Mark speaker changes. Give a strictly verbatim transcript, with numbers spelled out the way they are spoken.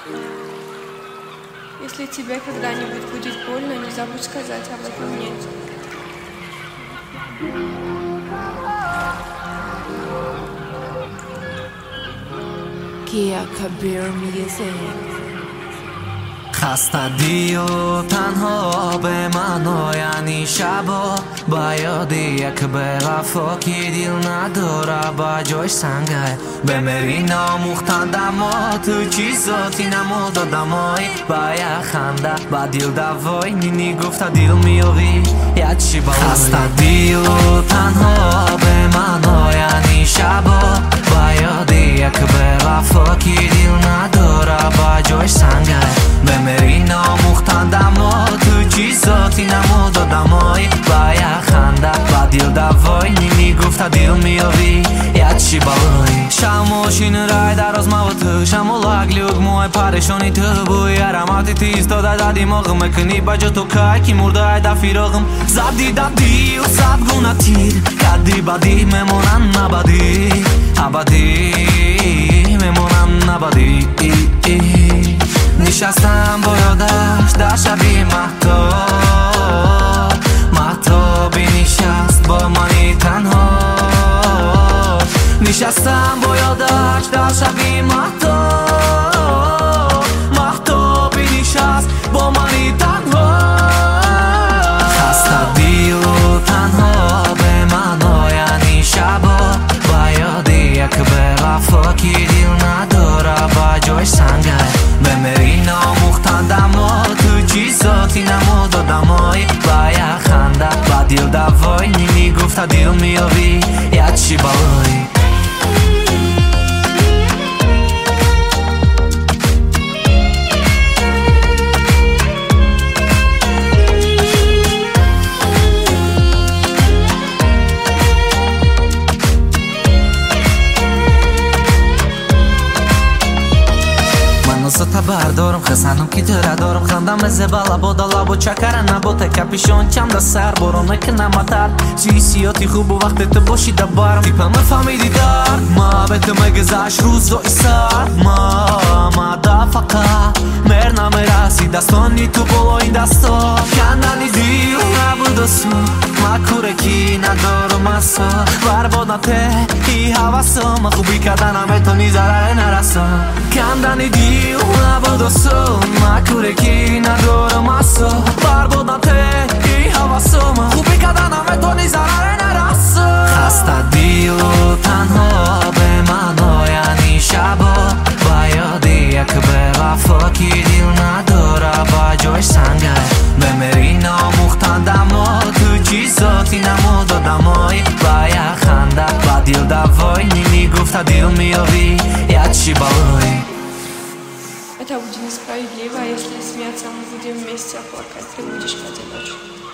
Speaker 1: Если тебе когда-нибудь будет больно, не забудь сказать об этом мне.
Speaker 2: Kia Kabir Music.
Speaker 3: خسته دی و تنها به منو یعنی شبا با یاد یک به وفا که دل نداره با جاش سنگه بمیری ناموختندم و تو چیزاتی نمو دادمای با یک خنده با دل دوای نینی گفته دل میاوی یه چی با خسته دی و تنها به منو یعنی شبا با یاد یک به وفا که دل نداره با جاش سنگه بمیری ناموختندم و تو چیزاتی نمو دادمای با یک خنده با دل دوای نینی گفته دل میاوی یه چی بالای شماشین رای در از موتو شمولاک لیوگ موی پریشانی تو بوی اراماتی تیز داده دا دیماغم مکنی بجا تو که کی مرده ای دا فیراغم زدی دادی و صد گونه تیر کدی بدی میمونن نبدی ابدی میمونن نبدی نشستم با یادش در شبی مهتاب مهتابی نشست با منی تنها نشستم با یادش در شبی مهتاب مهتابی نشست با منی تنها خسته دی و تنها به منو یعنی شبا با یاد یک به وفا که دل نداره با جاش سنگه بمیری ناموختندم و تو چیزاتی نمو دادمای با یک خنده با دل دوای نینی گفته دل میاوی یه چی بالای بردارم خسنم که تره دارم خندم زباله بادا لب و چکره نباته کپیشون چند سر برام نکنم اتر سیسیاتی خوب و وقتی تو باشی دبارم تیپم فهمیدی درد ما به تو مگذشت روز و ایسر ما ما دفقه مر نمیرسی دستانی تو بالا این دستا کندنی دیو نبود و سو ما کورکی ندارم اصا برباد نته ای حواسا ما خوبی کردنم به تو نی ضرر نرسم کندنی دیو نبود و سو ما کورکی ندارم اصا برباد نته ای حواسا ما خوبی کردنم به تو نی ضرر نرسم خسته دی و تنها به منو یعنی شبا با یاد یک به وفا که دل نداره با جاش سنگه بمیری ناموختندم و تو چیزاتی нему додамой Твоя ханда Водил давай, не не гуфта дил миови Я чибалой.
Speaker 1: Это будет несправедливо, если смеяться мы будем вместе, а плакать ты будешь в одиночку.